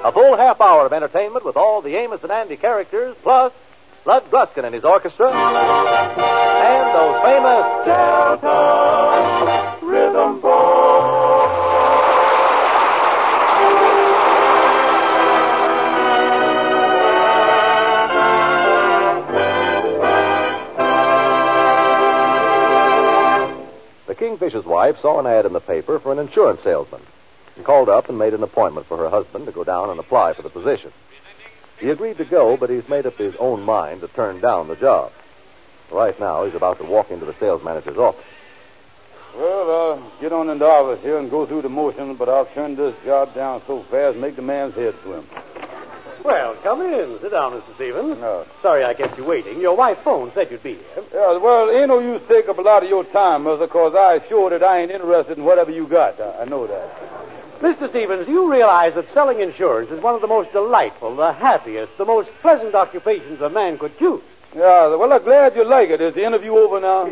A full half hour of entertainment with all the Amos and Andy characters, plus Bud Gruskin and his orchestra, and those famous Delta Rhythm Boys. The Kingfisher's wife saw an ad in the paper for an insurance salesman and called up and made an appointment for her husband to go down and apply for the position. He agreed to go, but he's made up his own mind to turn down the job. Right now, he's about to walk into the sales manager's office. Well, I'll get on in the office here and go through the motions, but I'll turn this job down so fast make the man's head swim. Well, come in. Sit down, Mr. Stevens. No. Sorry I kept you waiting. Your wife phoned, said you'd be here. Yeah, well, ain't no use take up a lot of your time, Mother, because I assure that I ain't interested in whatever you got. I know that. Mr. Stevens, do you realize that selling insurance is one of the most delightful, the happiest, the most pleasant occupations a man could choose? Yeah, well, I'm glad you like it. Is the interview over now?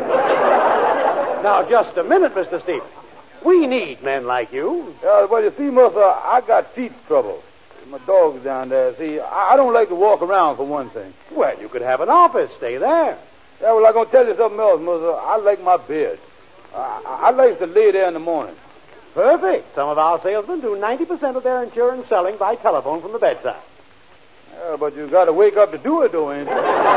Now, just a minute, Mr. Stevens. We need men like you. Yeah, well, you see, Mother, I got feet trouble. My dog's down there. See, I don't like to walk around, for one thing. Well, you could have an office. Stay there. Yeah, well, I'm going to tell you something else, Mother. I like my bed. I like to lay there in the morning. Perfect. Some of our salesmen do 90% of their insurance selling by telephone from the bedside. Yeah, but you got to wake up to do it, though, ain't you?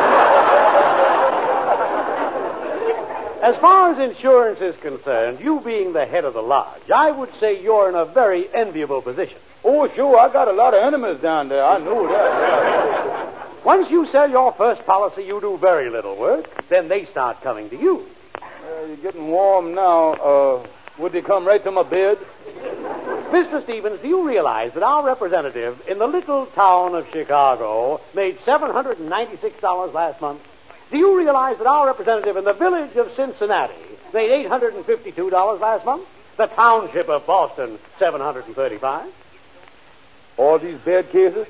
As far as insurance is concerned, you being the head of the lodge, I would say you're in a very enviable position. Oh, sure. I got a lot of enemies down there. I know that. Once you sell your first policy, you do very little work. Then they start coming to you. You're getting warm now. Would they come right to my bed? Mr. Stevens, do you realize that our representative in the little town of Chicago made $796 last month? Do you realize that our representative in the village of Cincinnati made $852 last month? The township of Boston, $735. All these bed cases?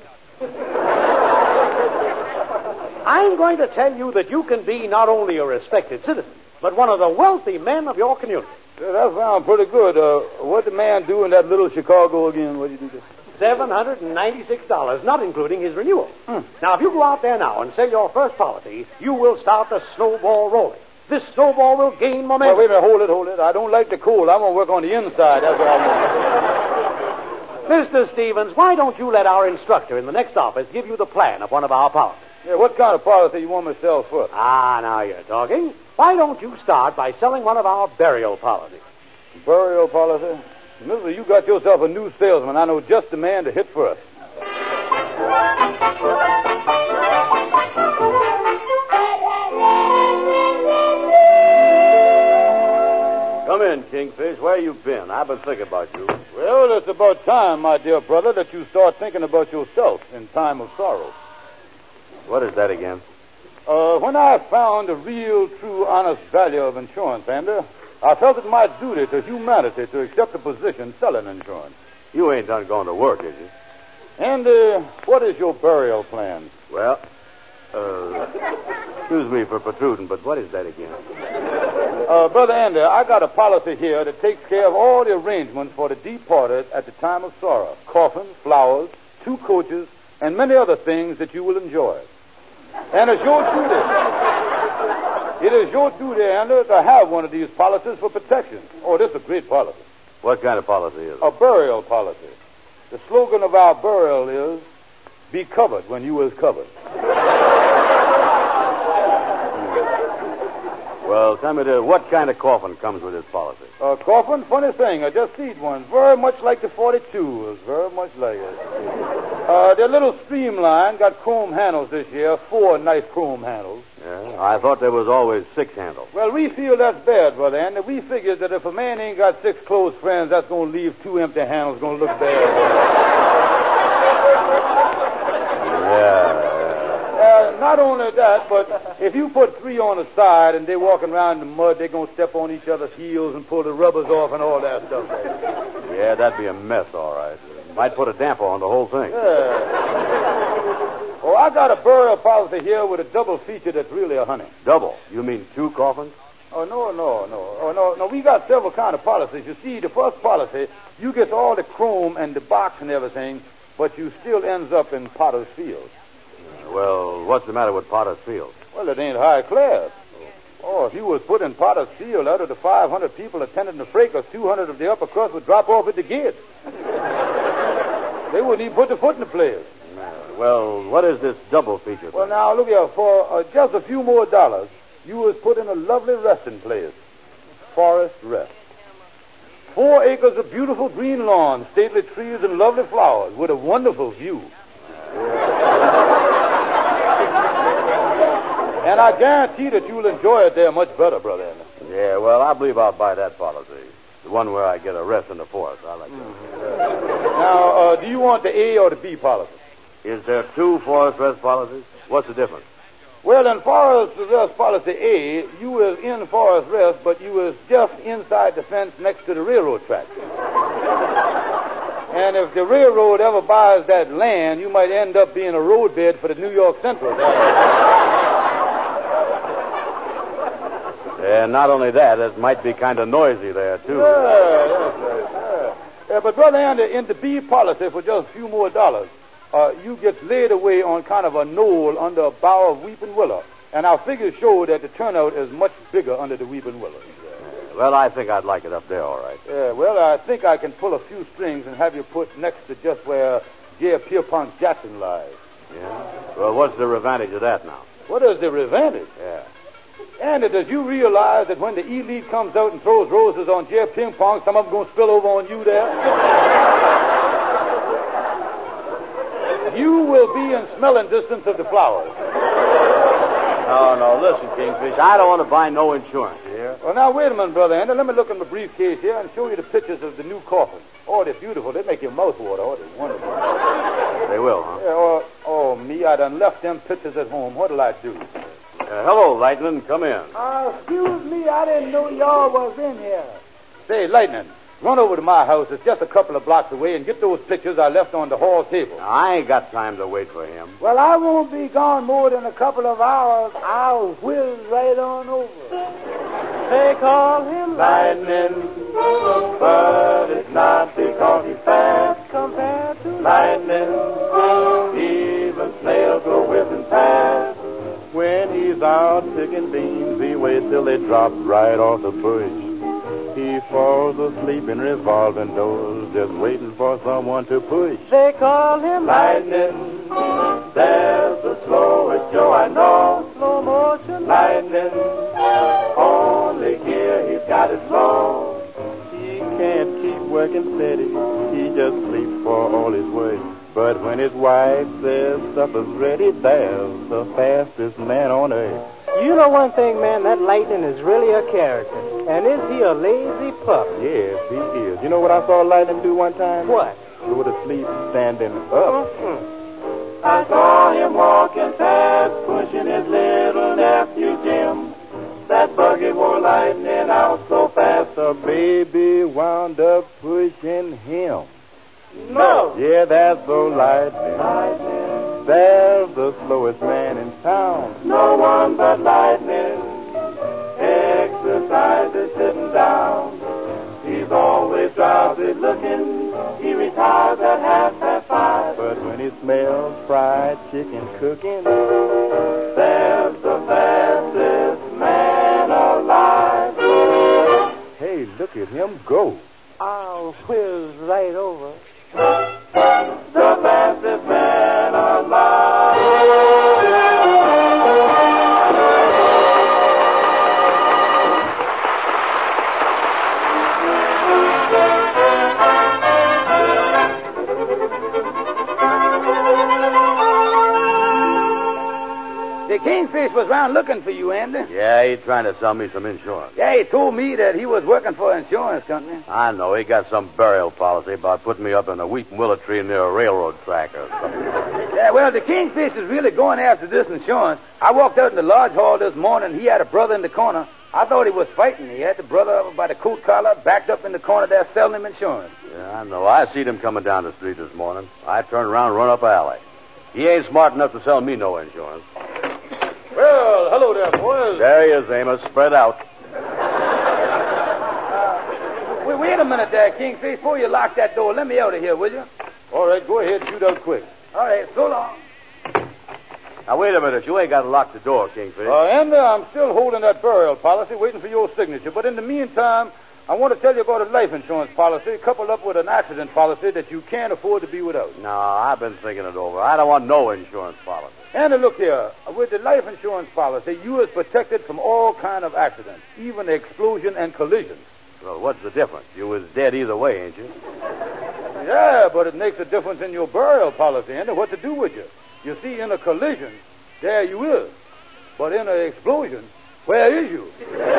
I'm going to tell you that you can be not only a respected citizen, but one of the wealthy men of your community. Yeah, that sounds pretty good. What'd the man do in that little Chicago again? What did he do? $796, not including his renewal. Now, if you go out there now and sell your first policy, you will start the snowball rolling. This snowball will gain momentum. Well, wait a minute. Hold it. I don't like the cold. I want to work on the inside. That's what I want. Mr. Stevens, why don't you let our instructor in the next office give you the plan of one of our policies? Yeah, what kind of policy you want me to sell first? Now you're talking. Why don't you start by selling one of our burial policies? Burial policy? Mister, you got yourself a new salesman. I know just the man to hit first. Come in, Kingfish. Where you been? I've been thinking about you. Well, it's about time, my dear brother, that you start thinking about yourself in time of sorrow. What is that again? When I found the real, true, honest value of insurance, Andy, I felt it my duty to humanity to accept a position selling insurance. You ain't done going to work, is you? Andy, what is your burial plan? Well, excuse me for protruding, but what is that again? Brother Andy, I got a policy here that takes care of all the arrangements for the departed at the time of sorrow. Coffins, flowers, 2 coaches, and many other things that you will enjoy. And it's your duty. It is your duty, Andy, to have one of these policies for protection. Oh, this is a great policy. What kind of policy is it? A burial policy. The slogan of our burial is, be covered when you is covered. Well, tell me, what kind of coffin comes with this policy? A coffin? Funny thing. I just seen one. Very much like the 42. It's very much like it. They're a little streamlined. Got chrome handles this year. 4 nice chrome handles. Yeah, I thought there was always 6 handles. Well, we feel that's bad, Brother Andy. We figured that if a man ain't got 6 close friends, that's going to leave 2 empty handles. Going to look bad. Not only that, but if you put 3 on the side and they're walking around in the mud, they're going to step on each other's heels and pull the rubbers off and all that stuff. Yeah, that'd be a mess, all right. Might put a damper on the whole thing. Yeah. Oh, I got a burial policy here with a double feature that's really a honey. Double? You mean 2 coffins? Oh, no. Oh, no, we got several kind of policies. You see, the first policy, you get all the chrome and the box and everything, but you still ends up in Potter's Field. Well, what's the matter with Potter's Field? Well, it ain't high class. Oh, if you was put in Potter's Field, out of the 500 people attending the fracas, 200 of the upper crust would drop off at the gate. They wouldn't even put the foot in the place. Well, what is this double feature? Well, now, look here. For just a few more dollars, you was put in a lovely resting place. Forest Rest. 4 acres of beautiful green lawn, stately trees, and lovely flowers with a wonderful view. And I guarantee that you'll enjoy it there much better, Brother Andy. Yeah, well, I believe I'll buy that policy. The one where I get a rest in the forest. I like that. Now, do you want the A or the B policy? Is there 2 forest rest policies? What's the difference? Well, in Forest Rest Policy A, you was in Forest Rest, but you was just inside the fence next to the railroad track. And if the railroad ever buys that land, you might end up being a roadbed for the New York Central. And not only that, it might be kind of noisy there, too. Yeah, but, Brother Andy, in the B policy, for just a few more dollars, you get laid away on kind of a knoll under a bough of weeping willow. And our figures show that the turnout is much bigger under the weeping willow. Well, I think I'd like it up there, all right. Yeah, well, I think I can pull a few strings and have you put next to just where J. Pierpont Jackson lies. Yeah? Well, what's the advantage of that now? What is the advantage? Yeah. Andy, does you realize that when the E-League comes out and throws roses on J. Pierpont, some of them going to spill over on you there? You will be in smelling distance of the flowers. No, listen, Kingfish. I don't want to buy no insurance, you hear? Well, now, wait a minute, Brother Andy. Let me look in my briefcase here and show you the pictures of the new coffins. Oh, they're beautiful. They make your mouth water. Oh, they're wonderful. They will, huh? Yeah, me, I done left them pictures at home. What'll I do? Hello, Lightning. Come in. Excuse me, I didn't know y'all was in here. Say, Lightning, run over to my house. It's just a couple of blocks away and get those pictures I left on the hall table. Now, I ain't got time to wait for him. Well, I won't be gone more than a couple of hours. I'll whiz right on over. They call him Lightning, but it's not because he's fast compared to lightning. Even snails go whizzing past. When he's out picking beans, he waits till they drop right off the bush. He falls asleep in revolving doors, just waiting for someone to push. They call him Lightning, there's the slowest Joe I know. slow motion. Lightning, only gear he's got it slow. He can't keep working steady, he just sleeps for all his work. But when his wife says supper's ready, there's the fastest man on earth. You know one thing, man, that Lightning is really a character. And is he a lazy pup? Yes, he is. You know what I saw Lightning do one time? What? Go to sleep standing up. I saw him walking fast, pushing his little nephew Jim. That buggy wore Lightning out so fast. The baby wound up pushing him. No! Yeah, that's the Lightning. Lightning, There's the slowest man in town. no one but Lightning. Exercises sitting down. He's always drowsy looking. He retires at 5:30. But when he smells fried chicken cooking, There's the fastest man alive. hey, look at him go. I'll whiz right over. The fastest man alive. The Kingfish was round looking for you, Andy. Yeah, he's trying to sell me some insurance. Yeah, he told me that he was working for an insurance company. I know. He got some burial policy about putting me up in a weeping willow tree near a railroad track or something. Yeah, well, the Kingfish is really going after this insurance. I walked out in the lodge hall this morning. He had a brother in the corner. I thought he was fighting. He had the brother up by the coat collar, backed up in the corner there selling him insurance. Yeah, I know. I seen him coming down the street this morning. I turned around and run up alley. He ain't smart enough to sell me no insurance. Well, hello there, boys. There he is, Amos. Spread out. Wait a minute there, Kingfish. Before you lock that door, let me out of here, will you? All right, go ahead, shoot out quick. All right, so long. Now, wait a minute. You ain't got to lock the door, Kingfish. Andy, I'm still holding that burial policy, waiting for your signature. But in the meantime, I want to tell you about a life insurance policy coupled up with an accident policy that you can't afford to be without. No, I've been thinking it over. I don't want no insurance policy. Andy, look here. With the life insurance policy, you is protected from all kind of accidents, even explosion and collisions. Well, what's the difference? You was dead either way, ain't you? Yeah, but it makes a difference in your burial policy, Andy. What to do with you? You see, in a collision, there you is. But in an explosion, where is you?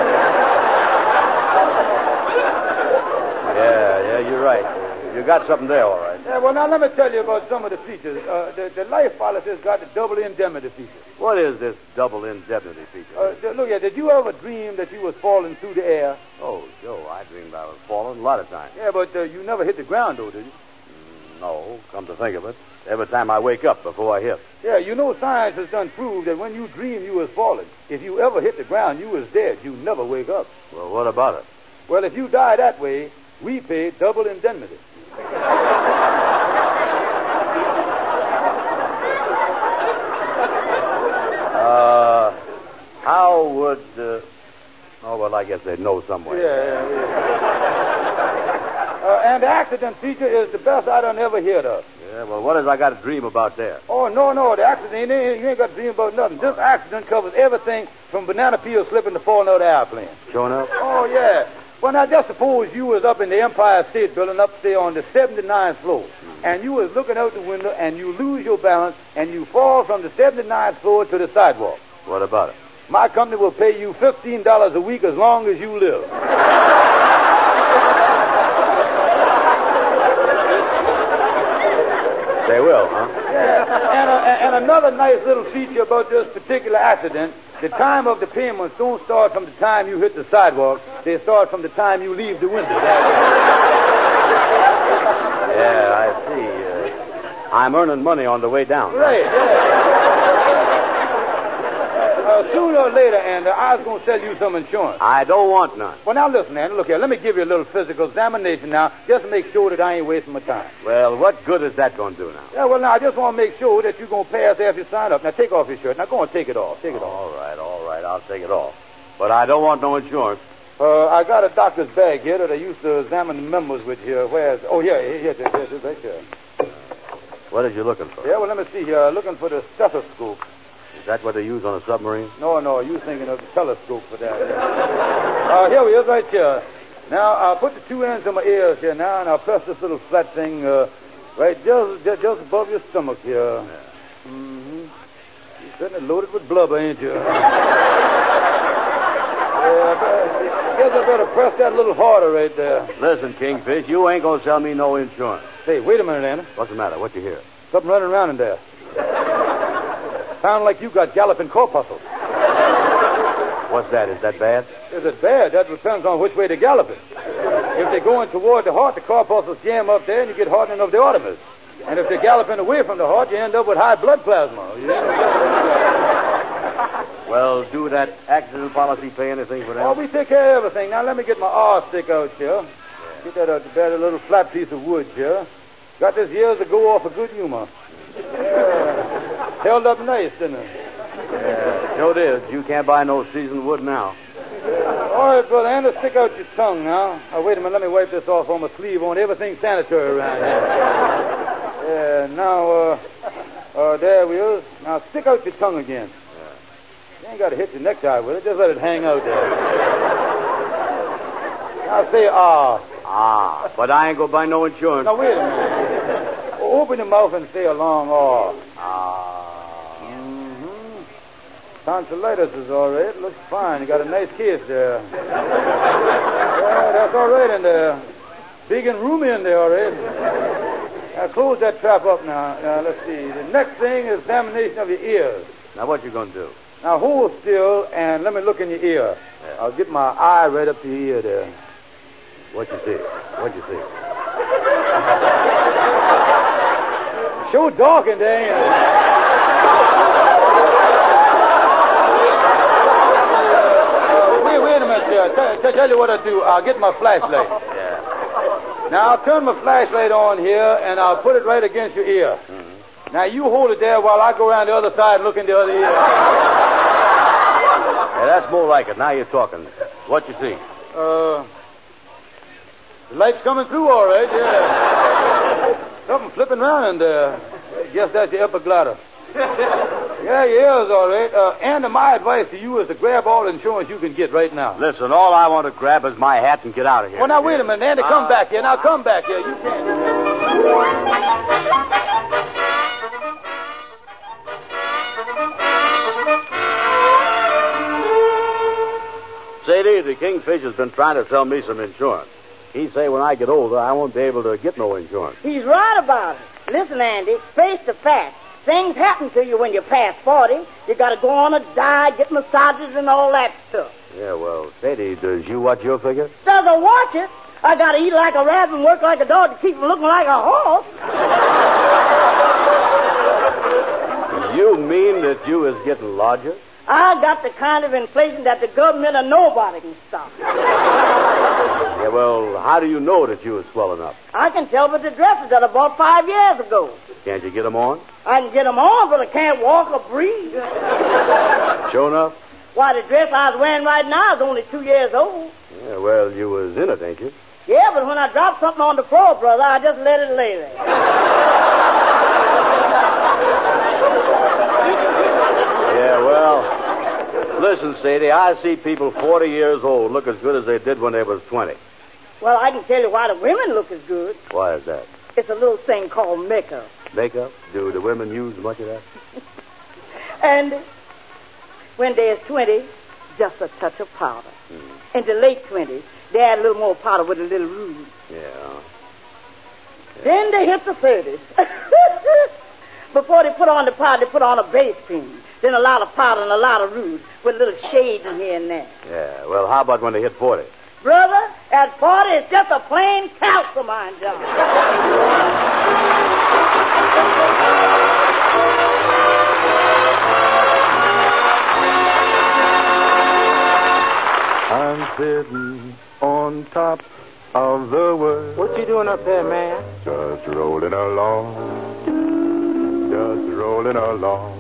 Yeah, you're right. You got something there, all right. Yeah, well, now let me tell you about some of the features. The life policy's got the double indemnity feature. What is this double indemnity feature? Look here, did you ever dream that you was falling through the air? Oh, Joe, I dreamed I was falling a lot of times. Yeah, but you never hit the ground, though, did you? No, come to think of it. Every time I wake up before I hit. Yeah, you know science has done proved that when you dream you was falling, if you ever hit the ground, you was dead. You never wake up. Well, what about it? Well, if you die that way, we pay double indemnity. How would... Oh, well, I guess they'd know somewhere. And the accident feature is the best I done ever heard of. Yeah, well, what has I got to dream about there? Oh, no, the accident, you ain't got to dream about nothing. This accident covers everything from banana peel slipping to falling out of the airplane. Sure enough? Oh, yeah. Well, now, just suppose you was up in the Empire State Building up there on the 79th floor, and you was looking out the window, and you lose your balance, and you fall from the 79th floor to the sidewalk. What about it? My company will pay you $15 a week as long as you live. They will, huh? Yeah. And another nice little feature about this particular accident, the time of the payments don't start from the time you hit the sidewalk. They start from the time you leave the window. Yeah, I see. I'm earning money on the way down. Right, yeah. Sooner or later, Andy, I was going to sell you some insurance. I don't want none. Well, now listen, Andy, look here. Let me give you a little physical examination now, just to make sure that I ain't wasting my time. Well, what good is that going to do now? Yeah, well, now, I just want to make sure that you're going to pass after you sign up. Now, take off your shirt. Now, go and take it off. Take it off. All right. I'll take it off. But I don't want no insurance. I got a doctor's bag here that I used to examine the members with here. Where's... Oh, here, right here. What are you looking for? Yeah, well, let me see here. Looking for the stethoscope. Is that what they use on a submarine? No, you thinking of the telescope for that. Here we is, right here. Now, I'll put the two ends of my ears here now, and I'll press this little flat thing right just above your stomach here. Yeah. Mm-hmm. You're certainly loaded with blubber, ain't you? I guess I better press that a little harder right there. Listen, Kingfish, you ain't going to sell me no insurance. Hey, wait a minute, Anna. What's the matter? What you hear? Something running around in there. Sound like you got galloping corpuscles. What's that? Is that bad? Is it bad? That depends on which way they're galloping. If they're going toward the heart, the corpuscles jam up there and you get hardening of the arteries. And if they're galloping away from the heart, you end up with high blood plasma. Well, do that accident policy pay anything for that? Oh, we take care of everything. Now, let me get my R stick out here. Get that that little flat piece of wood here. Got this years ago off of Good Humor. Held up nice, didn't it? Yeah, sure it is. You can't buy no seasoned wood now. All right, brother, Andy, stick out your tongue now. Wait a minute, let me wipe this off on my sleeve. On everything sanitary around here. Yeah, now, there we are. Now, stick out your tongue again. You ain't got to hit your necktie with it. Just let it hang out there. Now, say ah. Ah, but I ain't going to buy no insurance. Now, wait a minute. Open your mouth and say a long ah. Ah. Mm-hmm. Tonsillitis is all right. Looks fine. You got a nice case there. Yeah, that's all right in there. Big and roomy in there, all right. Now, close that trap up now. Let's see. The next thing is examination of your ears. Now, what you going to do? Now, hold still and let me look in your ear. Yeah. I'll get my eye right up to your ear there. What you see? What you see? Sure dark in there, ain't it? Wait a minute, sir. Tell you what I'll do. I'll get my flashlight. Yeah. Now, I'll turn my flashlight on here, and I'll put it right against your ear. Mm-hmm. Now, you hold it there while I go around the other side and look in the other ear. Yeah, that's more like it. Now you're talking. What you see? The light's coming through all right, yeah. Something flipping around in there. I guess that's the epiglottis. Yeah, your ear's all right. And my advice to you is to grab all the insurance you can get right now. Listen, all I want to grab is my hat and get out of here. Well, now, wait a minute, Andy. Come back here. Now, come back here. You can't do that. Sadie, the Kingfish has been trying to sell me some insurance. He say when I get older, I won't be able to get no insurance. He's right about it. Listen, Andy, face the fact. Things happen to you when you're past 40. You got to go on a diet, get massages, and all that stuff. Yeah, well, Sadie, does you watch your figure? Does I watch it? I got to eat like a rabbit and work like a dog to keep from looking like a horse. You mean that you is getting larger? I got the kind of inflation that the government or nobody can stop. Yeah, well, how do you know that you is swelling up? I can tell by the dresses that I bought 5 years ago. Can't you get them on? I can get them on, but I can't walk or breathe. Sure enough? Why, the dress I was wearing right now is only 2 years old. Yeah, well, you was in it, ain't you? Yeah, but when I dropped something on the floor, brother, I just let it lay there. Yeah, well, listen, Sadie, I see people 40 years old look as good as they did when they was 20. Well, I can tell you why the women look as good. Why is that? It's a little thing called makeup. Makeup? Do the women use much of that? And when they're 20, just a touch of powder. In the late 20s, they add a little more powder with a little rouge. Yeah. Then they hit the 30s. Before they put on the powder, they put on a base cream. Then a lot of powder and a lot of rouge with little shades in here and there. Yeah, well, how about when they hit 40? Brother, at 40, it's just a plain calcimine job. I'm sitting on top of the world. What you doing up there, man? Just rolling along. Just rolling along.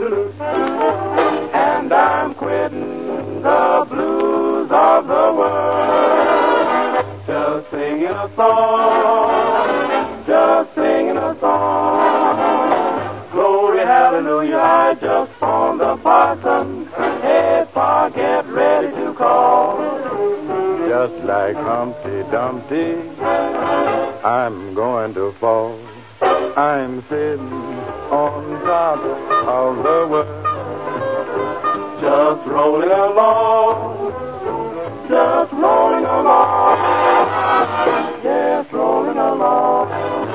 And I'm quitting the blues of the world. Just singing a song. Just singing a song. Glory, hallelujah, I just phoned the parson. Hey, Pa, get ready to call. Just like Humpty Dumpty, I'm going to fall. I'm sitting on top of the world. Just rolling along. Just rolling along. Yes, rolling along.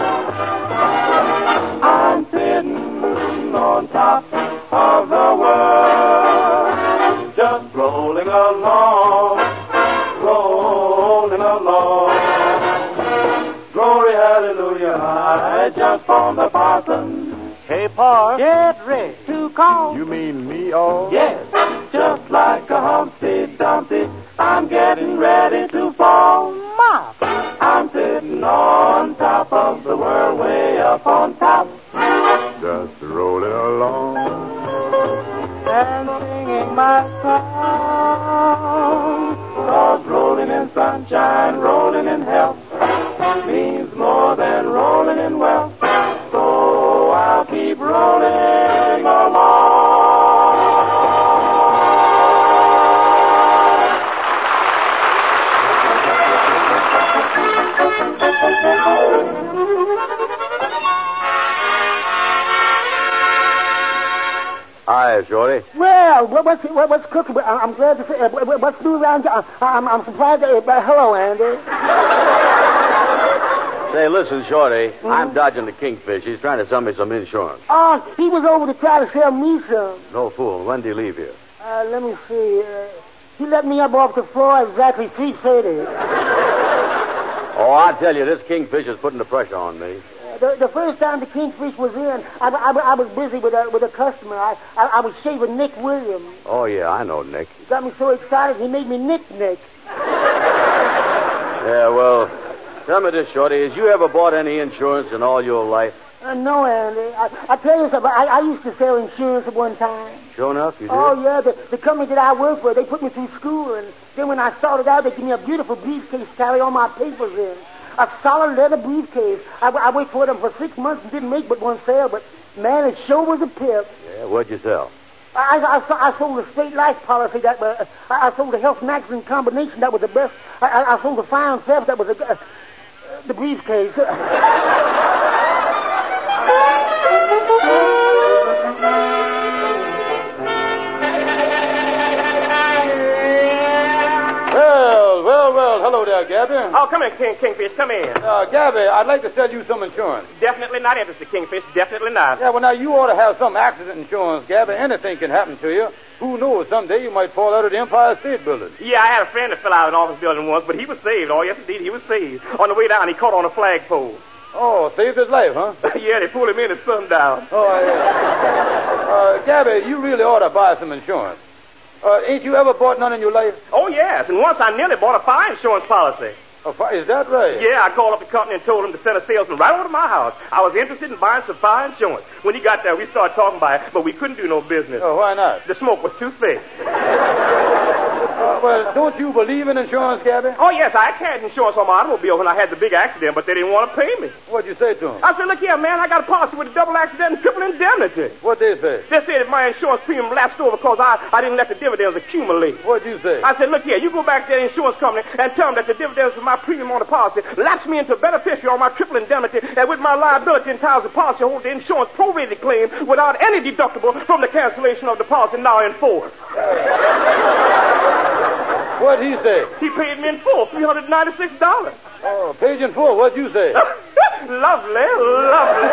I'm sitting on top of the world. Just rolling along. Rolling along. Glory, hallelujah, I just found the parson. Hey, Pa. Get ready to call. You mean me all? Yes, just like a Humpty Dumpty, I'm getting ready to fall. Ma. I'm sitting on top of the world, way up on top. Just rolling along. And singing my song. 'Cause rolling in sunshine, rolling in health, means more than rolling in wealth. So I'll keep rolling along. Hi, Shorty. Well, what's cooking? I'm glad to say. What's new around here? I'm surprised. Hello, Andy. Say, listen, Shorty, I'm dodging the Kingfish. He's trying to sell me some insurance. Oh, he was over to try to sell me some. No fool. When did he leave here? Let me see. He let me up off the floor exactly 3:30. Oh, I tell you, this Kingfish is putting the pressure on me. The first time the Kingfish was in, I was busy with a customer. I was shaving Nick Williams. Oh, yeah, I know, Nick. He got me so excited, he made me Nick. Yeah, well, Tell me this, Shorty. Has you ever bought any insurance in all your life? No, Andy. I tell you something. I used to sell insurance at one time. Sure enough, you did? Oh, yeah. The company that I work for, they put me through school, and then when I started out, they gave me a beautiful briefcase to carry all my papers in. A solid leather briefcase. I worked for them for 6 months and didn't make but one sale, but, man, it sure was a pip. Yeah, what'd you sell? I sold a state life policy that I sold a health magazine combination that was the best. I sold a fine theft that was the briefcase. Well, hello there, Gabby. Oh, come in, Kingfish, come in. Gabby, I'd like to sell you some insurance. Definitely not interested, Kingfish, definitely not. Yeah, well, now, you ought to have some accident insurance, Gabby. Anything can happen to you. Who knows, someday you might fall out of the Empire State Building. Yeah, I had a friend that fell out of an office building once, but he was saved. Oh, yes, indeed, he was saved. On the way down, he caught on a flagpole. Oh, saved his life, huh? Yeah, they pulled him in at sundown. Oh, yeah. Gabby, you really ought to buy some insurance. Ain't you ever bought none in your life? Oh, yes, and once I nearly bought a fire insurance policy. Is that right? Yeah, I called up the company and told him to send a salesman right over to my house. I was interested in buying some fire insurance. When he got there, we started talking about it, but we couldn't do no business. Oh, why not? The smoke was too thick. Well, don't you believe in insurance, Gabby? Oh, yes, I carried insurance on my automobile when I had the big accident, but they didn't want to pay me. What'd you say to them? I said, look here, man, I got a policy with a double accident and triple indemnity. What'd they say? They said that my insurance premium lapsed over because I didn't let the dividends accumulate. What'd you say? I said, look here, you go back to the insurance company and tell them that the dividends of my premium on the policy lapsed me into a beneficiary on my triple indemnity, and with my liability entitles the policy hold the insurance prorated claim without any deductible from the cancellation of the policy now in force. What'd he say? He paid me in full, $396. Oh, paid in full. What'd you say? Lovely, lovely.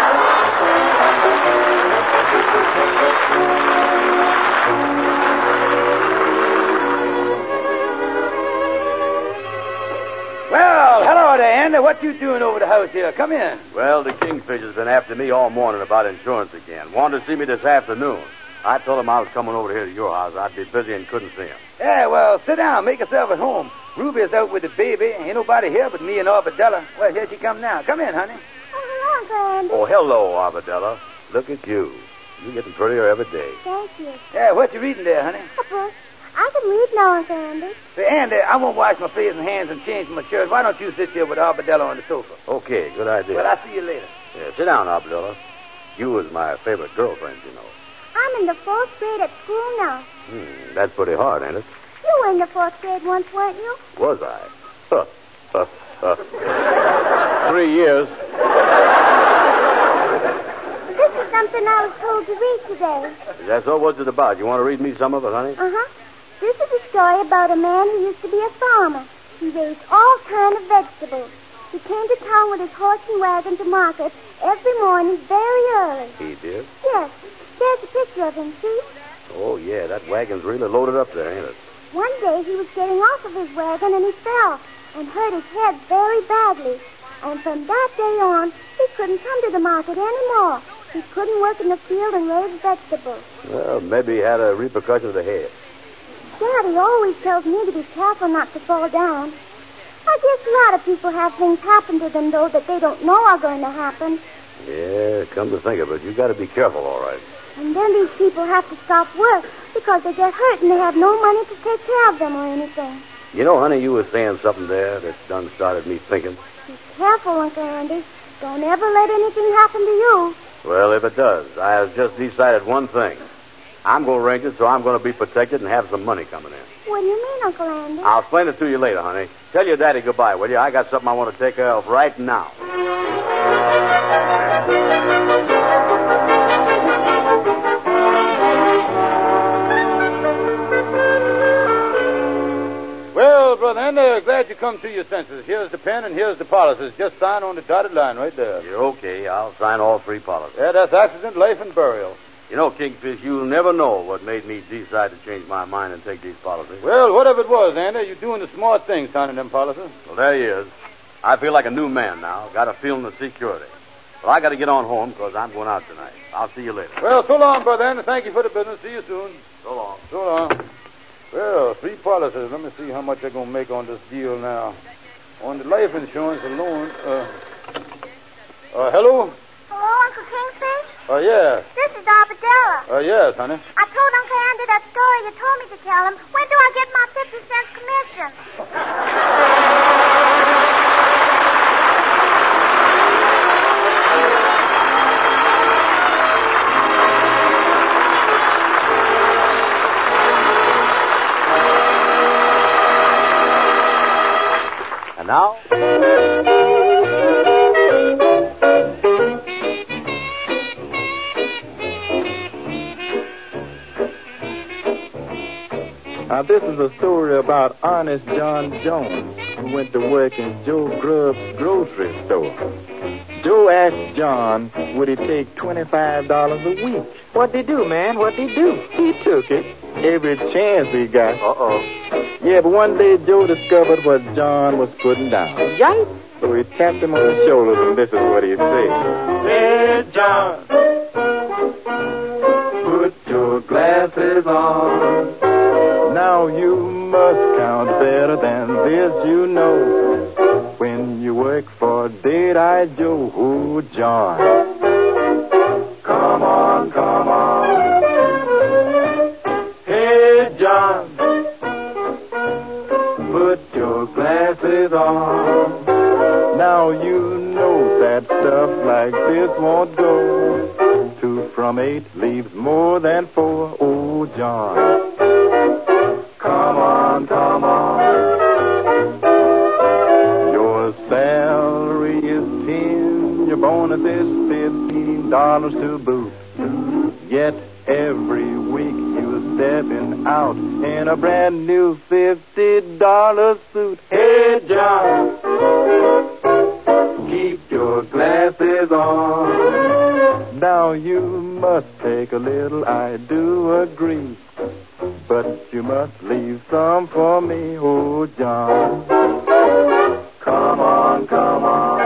Well, hello there, Andy. What you doing over the house here? Come in. Well, the Kingfish has been after me all morning about insurance again. Wanted to see me this afternoon. I told him I was coming over here to your house. I'd be busy and couldn't see him. Yeah, well, sit down. Make yourself at home. Ruby's out with the baby. Ain't nobody here but me and Arbadella. Well, here she come now. Come in, honey. Oh, hello, Uncle Andy. Oh, hello, Arbadella. Look at you. You're getting prettier every day. Thank you. Yeah, what you reading there, honey? A book. I can read now, Uncle Andy. Say, Andy, I won't wash my face and hands and change my shirt. Why don't you sit there with Arbadella on the sofa? Okay, good idea. Well, I'll see you later. Yeah, sit down, Arbadella. You was my favorite girlfriend, you know. I'm in the 4th grade at school now. That's pretty hard, ain't it? You were in the 4th grade once, weren't you? Was I? 3 years. This is something I was told to read today. Is that so? What's it about? You want to read me some of it, honey? Uh-huh. This is a story about a man who used to be a farmer. He raised all kinds of vegetables. He came to town with his horse and wagon to market every morning very early. He did? Yes. There's a picture of him, see? Oh, yeah, that wagon's really loaded up there, ain't it? One day he was getting off of his wagon and he fell and hurt his head very badly. And from that day on, he couldn't come to the market anymore. He couldn't work in the field and raise vegetables. Well, maybe he had a repercussion of the head. Daddy always tells me to be careful not to fall down. I guess a lot of people have things happen to them, though, that they don't know are going to happen. Yeah, come to think of it, you got to be careful, all right. And then these people have to stop work because they get hurt and they have no money to take care of them or anything. You know, honey, you were saying something there that done started me thinking. Be careful, Uncle Andy. Don't ever let anything happen to you. Well, if it does, I have just decided one thing. I'm going to arrange it so I'm going to be protected and have some money coming in. What do you mean, Uncle Andy? I'll explain it to you later, honey. Tell your daddy goodbye, will you? I got something I want to take care of right now. Well, Brother Andy, glad you come to your senses. Here's the pen and here's the policies. Just sign on the dotted line right there. You're okay. I'll sign all 3 policies. Yeah, that's accident, life, and burial. You know, Kingfish, you'll never know what made me decide to change my mind and take these policies. Well, whatever it was, Andy, you're doing the smart thing signing them policies. Well, there he is. I feel like a new man now. Got a feeling of security. Well, I got to get on home because I'm going out tonight. I'll see you later. Well, so long, Brother Andy. Thank you for the business. See you soon. So long. So long. Well, 3 policies. Let me see how much they're going to make on this deal now. On the life insurance alone. Hello? Hello, Uncle Kingfish? Yeah. This is Arbadella. Yes, honey. I told Uncle Andy that story you told me to tell him. When do I get my 50-cent commission? And now... Now, this is a story about Honest John Jones, who went to work in Joe Grubb's grocery store. Joe asked John, would he take $25 a week? What'd he do, man? What'd he do? He took it every chance he got. Uh-oh. Yeah, but one day Joe discovered what John was putting down. Yikes! So he tapped him on the shoulders, and this is what he said. Hey, John, put your glasses on. Now you must count better than this, you know. When you work for Dead-Eye Joe, oh, John. Come on, come on. Hey, John, put your glasses on. Now you know that stuff like this won't go. 2 from 8 leaves more than 4, oh, John. Come on, come on. Your salary is 10, your bonus is $15 to boot. Yet every week you're stepping out in a brand new $50 suit. Hey, John, keep your glasses on. Now you must take a little, I do agree. But you must leave some for me, oh, John. Come on, come on.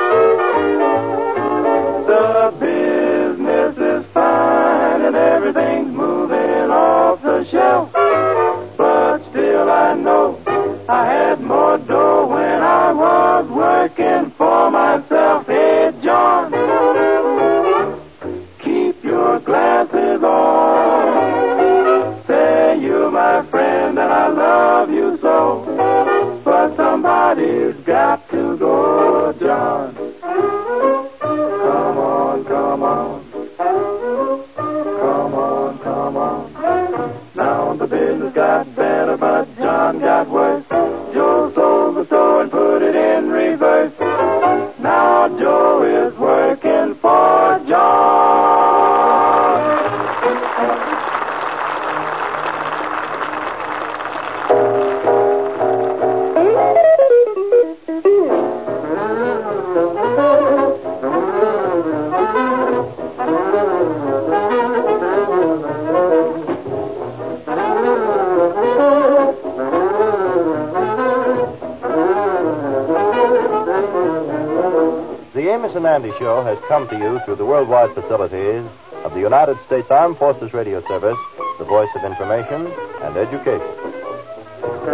The business is fine and everything's moving off the shelf. But still I know I had more dough when I was working for myself. Hey, John, keep your glasses on. Say you're my friend and I love you so. But somebody's got to go, John. Come on, come on. Come on, come on. Now the business got better, but John got worse. Joe sold the store and put it in reverse. Now Joe is working for John. The Amos and Andy Show has come to you through the worldwide facilities of the United States Armed Forces Radio Service, the voice of information and education.